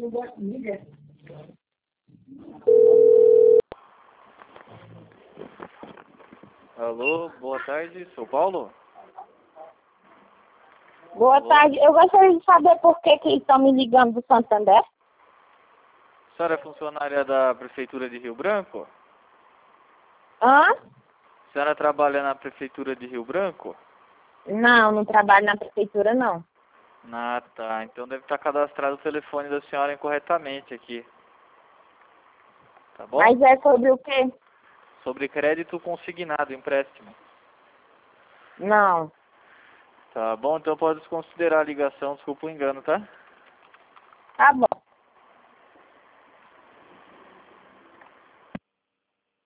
Alô, boa tarde, sou Paulo? Boa Alô? tarde. Eu gostaria de saber por que estão me ligando do Santander. A senhora é funcionária da Prefeitura de Rio Branco? Hã? A senhora trabalha na Prefeitura de Rio Branco? Não, não trabalho na prefeitura, não. Ah, tá. Então deve estar cadastrado o telefone da senhora incorretamente aqui. Tá bom? Mas é sobre o quê? Sobre crédito consignado, empréstimo. Não. Tá bom, então pode desconsiderar a ligação, desculpa o engano, tá? Tá bom.